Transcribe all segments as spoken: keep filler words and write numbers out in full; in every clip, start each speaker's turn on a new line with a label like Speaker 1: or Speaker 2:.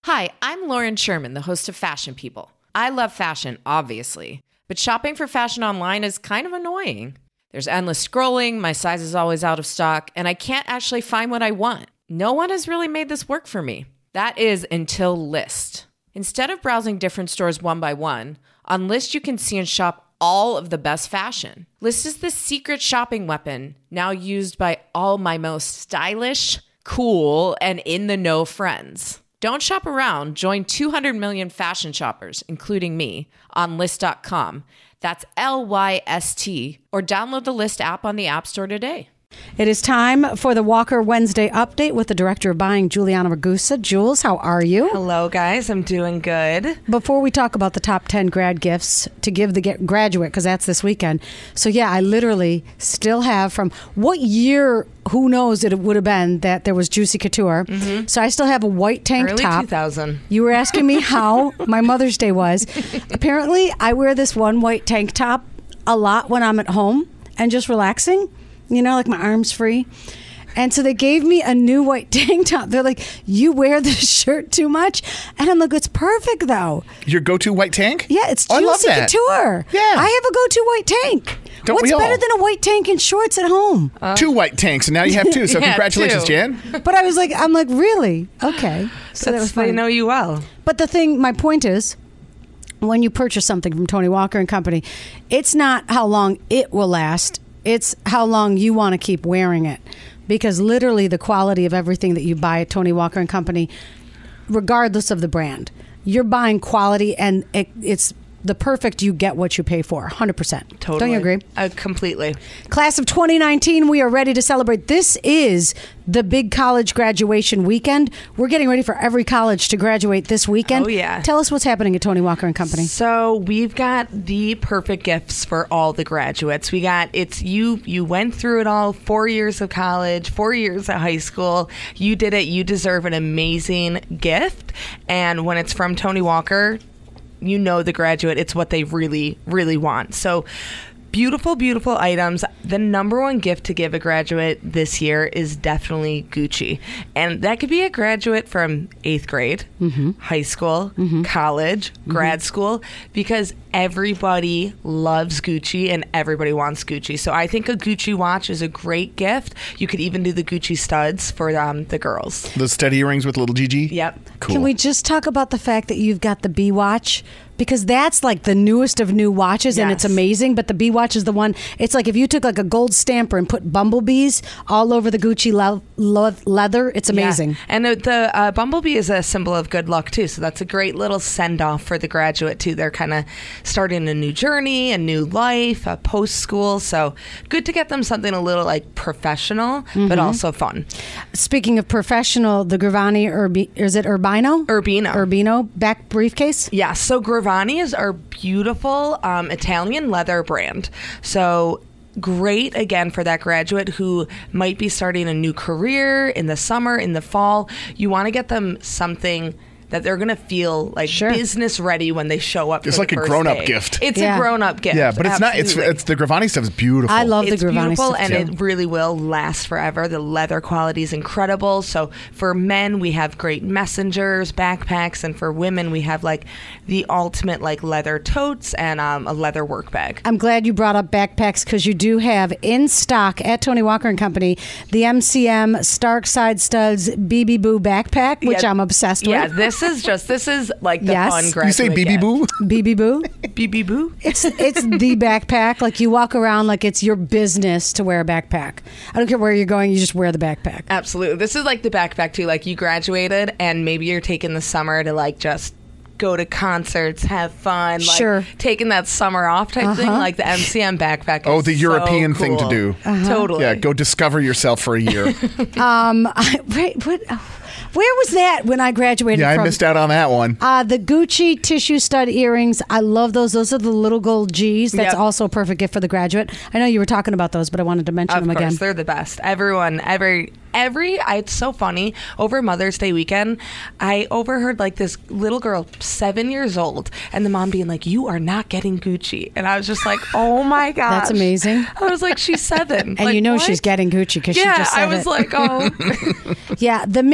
Speaker 1: Hi, I'm Lauren Sherman, the host of Fashion People. I love fashion, obviously, but shopping for fashion online is kind of annoying. There's endless scrolling, my size is always out of stock, and I can't actually find what I want. No one has really made this work for me. That is until Lyst. Instead of browsing different stores one by one, on Lyst you can see and shop all of the best fashion. Lyst is the secret shopping weapon, now used by all my most stylish, cool, and in-the-know friends. Don't shop around. Join two hundred million fashion shoppers, including me, on Lyst dot com. That's L Y S T. Or download the Lyst app on the App Store today.
Speaker 2: It is time for the Walker Wednesday update with the Director of Buying, Juliana Ragusa. Jules, how are you?
Speaker 3: Hello, guys. I'm doing good.
Speaker 2: Before we talk about the top ten grad gifts to give the get graduate, because that's this weekend. So, yeah, I literally still have from what year, who knows, it would have been that there was Juicy Couture. Mm-hmm. So I still have a white tank
Speaker 3: Early
Speaker 2: top.
Speaker 3: two thousand.
Speaker 2: You were asking me how my Mother's Day was. Apparently, I wear this one white tank top a lot when I'm at home and just relaxing. You know, like my arms free. And so they gave me a new white tank top. They're like, you wear this shirt too much? And I'm like, it's perfect, though.
Speaker 4: Your go-to white tank?
Speaker 2: Yeah, it's
Speaker 4: oh,
Speaker 2: Juicy
Speaker 4: I love that.
Speaker 2: Couture.
Speaker 4: Yeah.
Speaker 2: I have a go-to white tank.
Speaker 4: Don't
Speaker 2: What's
Speaker 4: we all?
Speaker 2: better than a white tank and shorts at home?
Speaker 4: Uh, two white tanks, and now you have two. So
Speaker 3: yeah,
Speaker 4: congratulations,
Speaker 3: two.
Speaker 4: Jan.
Speaker 2: But I was like, I'm like, really? Okay. So that was
Speaker 3: They
Speaker 2: funny.
Speaker 3: know you well.
Speaker 2: But the thing, my point is, when you purchase something from Tony Walker and Company, it's not how long it will last. It's how long you want to keep wearing it. Because literally the quality of everything that you buy at Tony Walker and Company, regardless of the brand, you're buying quality, and it, it's the perfect, you get what you pay for, one hundred percent.
Speaker 3: Totally.
Speaker 2: Don't you agree?
Speaker 3: Uh, completely.
Speaker 2: Class of twenty nineteen, we are ready to celebrate. This is the big college graduation weekend. We're getting ready for every college to graduate this weekend.
Speaker 3: Oh, yeah.
Speaker 2: Tell us what's happening at Tony Walker and Company.
Speaker 3: So we've got the perfect gifts for all the graduates. We got, it's you, you went through it all, four years of college, four years of high school. You did it. You deserve an amazing gift. And when it's from Tony Walker, you know the graduate, it's what they really, really want. So beautiful, beautiful items. The number one gift to give a graduate this year is definitely Gucci. And that could be a graduate from eighth grade, mm-hmm. high school, mm-hmm. college, mm-hmm. grad school, because everybody loves Gucci and everybody wants Gucci. So I think a Gucci watch is a great gift. You could even do the Gucci studs for um, the girls.
Speaker 4: Those steady earrings with little Gigi?
Speaker 3: Yep.
Speaker 4: Cool.
Speaker 2: Can we just talk about the fact that you've got the B watch? Because that's like the newest of new watches, and
Speaker 3: Yes.
Speaker 2: it's amazing. But the B watch is the one. It's like if you took like a gold stamper and put bumblebees all over the Gucci le- le- leather. It's amazing.
Speaker 3: Yeah. And the, the uh, bumblebee is a symbol of good luck too. So that's a great little send off for the graduate too. They're kind of starting a new journey, a new life, a post school. So good to get them something a little like professional, mm-hmm. but also fun.
Speaker 2: Speaking of professional, the Gravani Urbi- is it Urbino?
Speaker 3: Urbino.
Speaker 2: Urbino back briefcase.
Speaker 3: Yeah. So Gravani is our beautiful um, Italian leather brand. So great again for that graduate who might be starting a new career in the summer, in the fall. You want to get them something that they're going to feel like
Speaker 2: Sure.
Speaker 3: business ready when they show up.
Speaker 4: It's
Speaker 3: for
Speaker 4: like
Speaker 3: the
Speaker 4: a
Speaker 3: first
Speaker 4: grown-up
Speaker 3: day.
Speaker 4: gift.
Speaker 3: It's
Speaker 2: Yeah.
Speaker 3: a grown-up gift.
Speaker 4: Yeah, but it's not. It's
Speaker 3: Absolutely.
Speaker 4: it's the Gravani stuff is beautiful.
Speaker 2: I love
Speaker 3: It's
Speaker 2: the Gravani
Speaker 3: beautiful,
Speaker 2: stuff
Speaker 3: and
Speaker 2: too.
Speaker 3: it really will last forever. The leather quality is incredible. So for men, we have great messengers, backpacks, and for women, we have like the ultimate like leather totes and um, a leather work bag.
Speaker 2: I'm glad you brought up backpacks because you do have in stock at Tony Walker and Company the M C M Stark Side Studs B B Boo backpack, which
Speaker 3: Yeah.
Speaker 2: I'm obsessed
Speaker 3: Yeah,
Speaker 2: with.
Speaker 3: this is just this is like the
Speaker 2: Yes.
Speaker 3: fun
Speaker 2: You
Speaker 3: graduate.
Speaker 4: You say B B Boo?
Speaker 2: B B Boo.
Speaker 3: B B Boo.
Speaker 2: It's it's the backpack. Like you walk around like it's your business to wear a backpack. I don't care where you're going. You just wear the backpack.
Speaker 3: Absolutely. This is like the backpack too. Like you graduated and maybe you're taking the summer to like just go to concerts, have fun, like
Speaker 2: Sure.
Speaker 3: taking that summer off type thing.
Speaker 2: Uh-huh.
Speaker 3: Like the M C M backpack.
Speaker 4: Oh,
Speaker 3: is
Speaker 4: the
Speaker 3: so
Speaker 4: European thing to
Speaker 3: cool.
Speaker 4: do.
Speaker 3: Totally.
Speaker 4: Yeah, go discover yourself for a year.
Speaker 2: Um, I, wait, what? Where was that when I graduated?
Speaker 4: Yeah, I
Speaker 2: from?
Speaker 4: missed out on that one.
Speaker 2: Uh, the Gucci tissue stud earrings. I love those. Those are the little gold G's. That's
Speaker 3: Yep.
Speaker 2: also a perfect gift for the graduate. I know you were talking about those, but I wanted to mention
Speaker 3: Of
Speaker 2: them
Speaker 3: course,
Speaker 2: again.
Speaker 3: they're the best. Everyone, every, every, I, it's so funny. Over Mother's Day weekend, I overheard like this little girl, seven years old, and the mom being like, "You are not getting Gucci," and I was just like, "Oh my god,
Speaker 2: That's amazing.
Speaker 3: I was like, "She's seven,
Speaker 2: And
Speaker 3: like,
Speaker 2: you know
Speaker 3: what?
Speaker 2: she's getting Gucci because
Speaker 3: Yeah,
Speaker 2: she just said
Speaker 3: I was
Speaker 2: it.
Speaker 3: like, "Oh."
Speaker 2: Yeah, the mini travel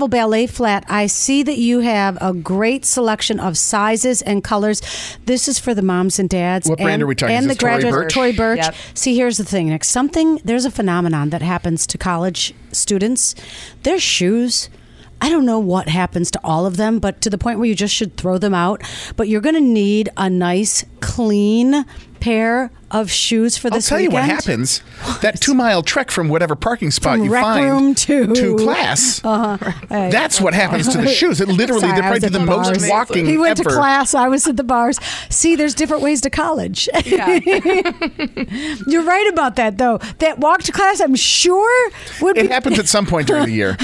Speaker 2: ballet flat. I see that you have a great selection of sizes and colors. This is for the moms and dads.
Speaker 4: What brand
Speaker 2: and,
Speaker 4: are we talking?
Speaker 2: And
Speaker 4: Is
Speaker 2: the
Speaker 4: this Tory
Speaker 2: graduates.
Speaker 4: Burch?
Speaker 2: Tory Burch.
Speaker 3: Yep.
Speaker 2: See, here's the thing, Nick. Something, there's a phenomenon that happens to college students. Their shoes, I don't know what happens to all of them, but to the point where you just should throw them out. But you're going to need a nice, clean pair of shoes for
Speaker 4: I'll
Speaker 2: this
Speaker 4: tell
Speaker 2: weekend.
Speaker 4: you what happens. That two mile trek from whatever parking spot
Speaker 2: From
Speaker 4: you
Speaker 2: rec
Speaker 4: find
Speaker 2: room to-
Speaker 4: to class. That's what happens to the shoes. It literally,
Speaker 2: Sorry,
Speaker 4: they're
Speaker 2: I was
Speaker 4: probably
Speaker 2: at
Speaker 4: the
Speaker 2: the
Speaker 4: most
Speaker 2: bars.
Speaker 4: walking
Speaker 2: He went
Speaker 4: ever.
Speaker 2: to class. I was at the bars. See, there's different ways to college.
Speaker 3: Yeah.
Speaker 2: You're right about that, though. That walk to class, I'm sure, would
Speaker 4: It
Speaker 2: be.
Speaker 4: happens at some point during the year.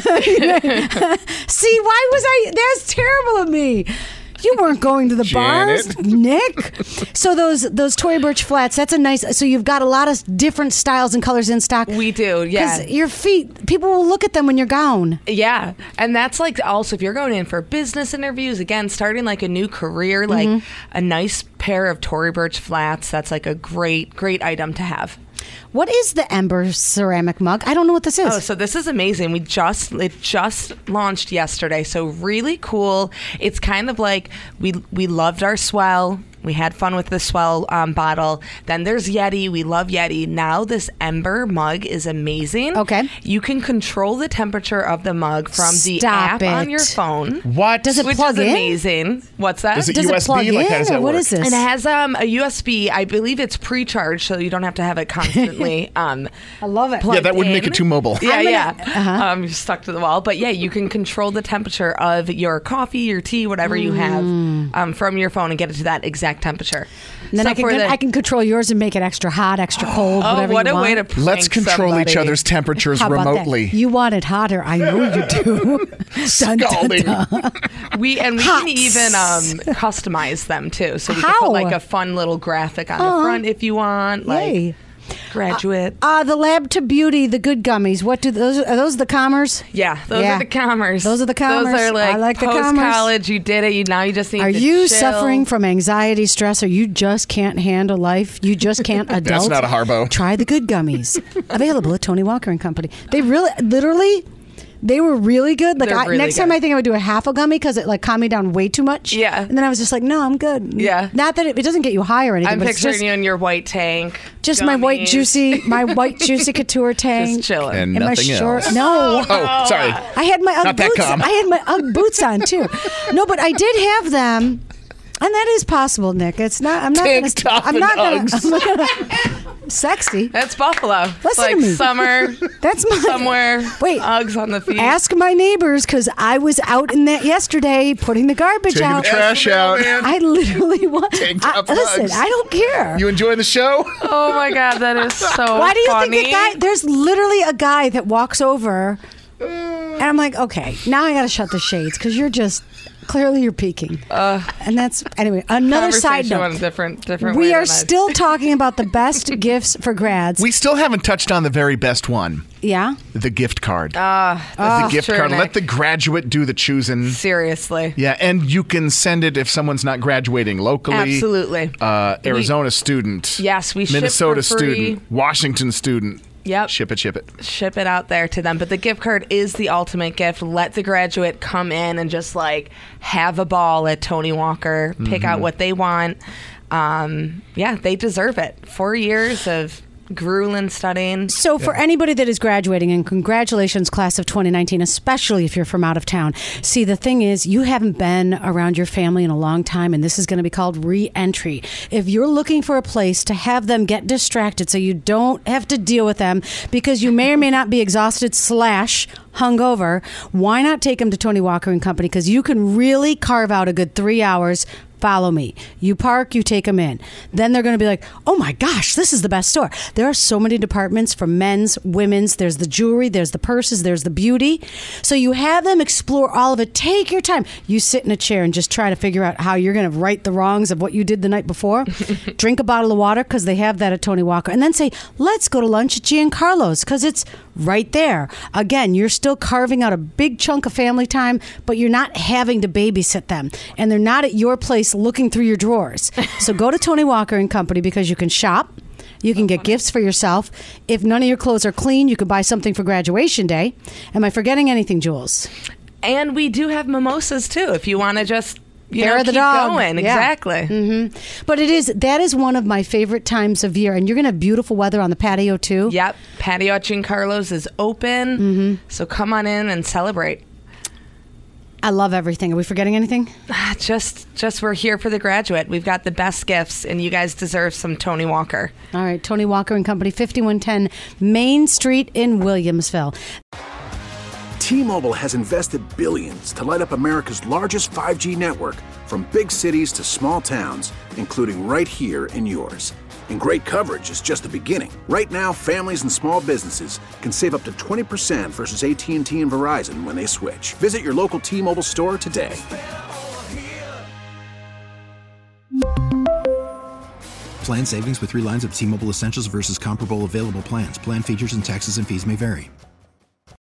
Speaker 2: See, why was I? That's terrible of me. You weren't going to the bars,
Speaker 4: Janet.
Speaker 2: Nick. So those those Tory Burch flats. That's a nice. So you've got a lot of different styles and colors in stock.
Speaker 3: We do, yeah.
Speaker 2: Because your feet, people will look at them when you're gone.
Speaker 3: Yeah. And that's like also if you're going in for business interviews, again, starting like a new career, like
Speaker 2: Mm-hmm.
Speaker 3: a nice pair of Tory Burch flats, that's like a great, great item to have.
Speaker 2: What is the Ember ceramic mug? I don't know what this is.
Speaker 3: Oh, so this is amazing. We just it just launched yesterday, so really cool. It's kind of like we we loved our Swell. We had fun with the Swell um, bottle. Then there's Yeti. We love Yeti. Now this Ember mug is amazing.
Speaker 2: Okay.
Speaker 3: You can control the temperature of the mug from the
Speaker 2: Stop
Speaker 3: app on
Speaker 2: it.
Speaker 3: your phone.
Speaker 4: What?
Speaker 2: Does it
Speaker 3: which
Speaker 2: plug
Speaker 3: is
Speaker 2: in?
Speaker 3: amazing. What's that?
Speaker 4: Is it
Speaker 2: Does
Speaker 4: U
Speaker 2: it
Speaker 4: S B?
Speaker 2: plug
Speaker 4: Like,
Speaker 2: in,
Speaker 4: how does
Speaker 2: or
Speaker 4: that
Speaker 2: what
Speaker 4: work?
Speaker 2: is this?
Speaker 3: And it has um, a U S B. I believe it's pre-charged, so you don't have to have it constantly. Um,
Speaker 2: I love it.
Speaker 4: Yeah, that wouldn't make
Speaker 3: in.
Speaker 4: it too mobile.
Speaker 3: Yeah,
Speaker 2: I'm gonna-
Speaker 3: yeah.
Speaker 2: uh-huh.
Speaker 3: Um, you're stuck to the wall. But yeah, you can control the temperature of your coffee, your tea, whatever you have um, from your phone and get it to that exact temperature.
Speaker 2: And then
Speaker 3: So
Speaker 2: I can
Speaker 3: for the-
Speaker 2: I can control yours and make it extra hot, extra cold,
Speaker 3: Oh,
Speaker 2: whatever
Speaker 3: what
Speaker 2: you
Speaker 3: a
Speaker 2: want.
Speaker 3: way to prank
Speaker 4: Let's control
Speaker 3: somebody.
Speaker 4: each other's temperatures
Speaker 2: How about
Speaker 4: remotely.
Speaker 2: that? You want it hotter. I know you do. Dun, dun,
Speaker 4: Scalding.
Speaker 2: dun.
Speaker 3: We and we
Speaker 2: Hot.
Speaker 3: can even um, customize them too. So we can
Speaker 2: How?
Speaker 3: put like a fun little graphic on
Speaker 2: Oh.
Speaker 3: the front if you want. Like
Speaker 2: Yay.
Speaker 3: graduate.
Speaker 2: Uh, the Lab to Beauty, the good gummies. What do those? Are those the Commerce?
Speaker 3: yeah, those
Speaker 2: yeah.
Speaker 3: are the commerce.
Speaker 2: Those are the Commerce.
Speaker 3: Those are like,
Speaker 2: I like the
Speaker 3: post
Speaker 2: Commerce.
Speaker 3: college. You did it. You now you just need
Speaker 2: Are
Speaker 3: to
Speaker 2: you
Speaker 3: chill.
Speaker 2: suffering from anxiety, stress, or you just can't handle life? You just can't adult?
Speaker 4: That's not a Harbo.
Speaker 2: Try the good gummies. Available at Tony Walker and Company. They really, literally, they were really good. Like
Speaker 3: They're
Speaker 2: I,
Speaker 3: really
Speaker 2: next
Speaker 3: good.
Speaker 2: time, I think I would do a half a gummy because it like calmed me down way too much.
Speaker 3: Yeah.
Speaker 2: And then I was just like, no, I'm good.
Speaker 3: Yeah.
Speaker 2: Not that it, it doesn't get you high or anything.
Speaker 3: I'm
Speaker 2: but it's
Speaker 3: picturing
Speaker 2: just,
Speaker 3: you in your white tank.
Speaker 2: just my white
Speaker 3: gummies.
Speaker 2: juicy, my white juicy couture tank.
Speaker 3: Just chilling.
Speaker 4: And
Speaker 2: and my
Speaker 4: nothing
Speaker 2: short.
Speaker 4: else.
Speaker 2: No.
Speaker 4: Oh, sorry.
Speaker 2: I had my Ugg
Speaker 4: Not that
Speaker 2: boots.
Speaker 4: calm.
Speaker 2: I had my Ugg boots on too. No, but I did have them, and that is possible, Nick. It's not. I'm not.
Speaker 4: Tank
Speaker 2: gonna,
Speaker 4: top
Speaker 2: I'm
Speaker 4: and
Speaker 2: not gonna.
Speaker 4: Uggs.
Speaker 2: I'm not gonna. Sexy.
Speaker 3: That's Buffalo.
Speaker 2: Listen
Speaker 3: like
Speaker 2: to me.
Speaker 3: summer
Speaker 2: That's my.
Speaker 3: somewhere.
Speaker 2: Wait.
Speaker 3: Uggs on the feet.
Speaker 2: Ask my neighbors because I was out in that yesterday putting the garbage
Speaker 4: Taking
Speaker 2: out.
Speaker 4: the trash out.
Speaker 2: I literally want.
Speaker 4: Tank
Speaker 2: I,
Speaker 4: top
Speaker 2: listen,
Speaker 4: Uggs.
Speaker 2: I don't care.
Speaker 4: You enjoying the show?
Speaker 3: Oh my god, that is so
Speaker 2: Why do you
Speaker 3: funny.
Speaker 2: think that guy? There's literally a guy that walks over, and I'm like, okay, now I got to shut the shades because you're just clearly you're peeking.
Speaker 3: Uh,
Speaker 2: and that's anyway. Another side
Speaker 3: Conversation on a
Speaker 2: note.
Speaker 3: different, different
Speaker 2: We
Speaker 3: way
Speaker 2: are
Speaker 3: than I-
Speaker 2: still talking about the best gifts for grads.
Speaker 4: We still haven't touched on the very best one,
Speaker 2: yeah.
Speaker 4: the gift card.
Speaker 3: Ah,
Speaker 4: the
Speaker 3: that's
Speaker 4: gift
Speaker 3: true,
Speaker 4: card.
Speaker 3: Nick.
Speaker 4: Let the graduate do the choosing.
Speaker 3: Seriously.
Speaker 4: Yeah, and you can send it if someone's not graduating locally.
Speaker 3: Absolutely.
Speaker 4: Uh, Arizona student.
Speaker 3: Yes, we ship
Speaker 4: Minnesota
Speaker 3: for free.
Speaker 4: student. Washington student.
Speaker 3: Yep.
Speaker 4: Ship it, ship it.
Speaker 3: Ship it out there to them. But the gift card is the ultimate gift. Let the graduate come in and just like have a ball at Tony Walker, pick
Speaker 4: Mm-hmm.
Speaker 3: out what they want. Um, yeah, they deserve it. Four years of grueling studying.
Speaker 2: So for anybody that is graduating, and congratulations, class of twenty nineteen, especially if you're from out of town. See, the thing is, you haven't been around your family in a long time, and this is going to be called re-entry. If you're looking for a place to have them get distracted so you don't have to deal with them because you may or may not be exhausted slash hungover, why not take them to Tony Walker and Company? Because you can really carve out a good three hours. Follow me. You park, you take them in. Then they're going to be like, oh my gosh, this is the best store. There are so many departments for men's, women's. There's the jewelry, there's the purses, there's the beauty. So you have them explore all of it. Take your time. You sit in a chair and just try to figure out how you're going to right the wrongs of what you did the night before. Drink a bottle of water because they have that at Tony Walker. And then say, let's go to lunch at Giancarlo's because it's right there. Again, you're still carving out a big chunk of family time, but you're not having to babysit them. And they're not at your place looking through your drawers. So go to Tony Walker and Company because you can shop. You can get gifts for yourself. If none of your clothes are clean, you can buy something for graduation day. Am I forgetting anything, Jules?
Speaker 3: And we do have mimosas too, if you want to just you
Speaker 2: Hair
Speaker 3: know,
Speaker 2: of the
Speaker 3: keep
Speaker 2: dog.
Speaker 3: going.
Speaker 2: Yeah.
Speaker 3: Exactly.
Speaker 2: Mm-hmm. But it is that is one of my favorite times of year, and you're gonna have beautiful weather on the patio too.
Speaker 3: Yep. Patio at Giancarlo's is open,
Speaker 2: Mm-hmm.
Speaker 3: so come on in and celebrate.
Speaker 2: I love everything. Are we forgetting anything?
Speaker 3: Ah, Just, just we're here for the graduate. We've got the best gifts, and you guys deserve some Tony Walker.
Speaker 2: All right, Tony Walker and Company, fifty-one ten Main Street in Williamsville.
Speaker 5: T-Mobile has invested billions to light up America's largest five G network, from big cities to small towns, including right here in yours. And great coverage is just the beginning. Right now, families and small businesses can save up to twenty percent versus A T and T and Verizon when they switch. Visit your local T-Mobile store today.
Speaker 6: Plan savings with three lines of T-Mobile Essentials versus comparable available plans. Plan features and taxes and fees may vary.